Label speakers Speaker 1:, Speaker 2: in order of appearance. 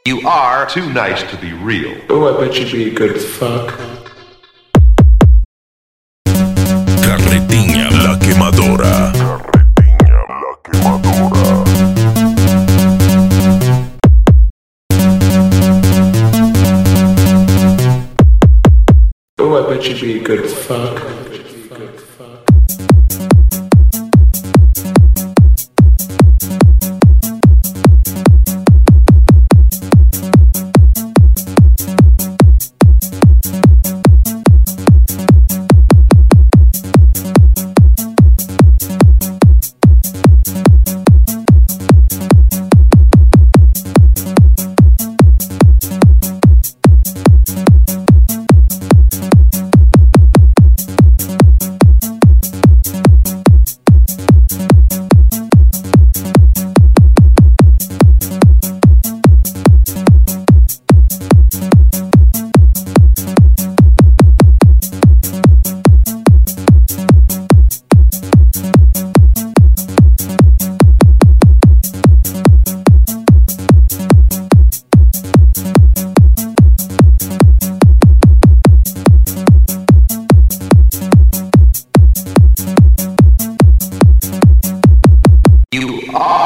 Speaker 1: You are too nice to be real.
Speaker 2: Oh, I bet you'd be a good fuck.
Speaker 3: Carretinha La Quemadora.
Speaker 2: Oh, I bet you'd be a good fuck.
Speaker 1: You are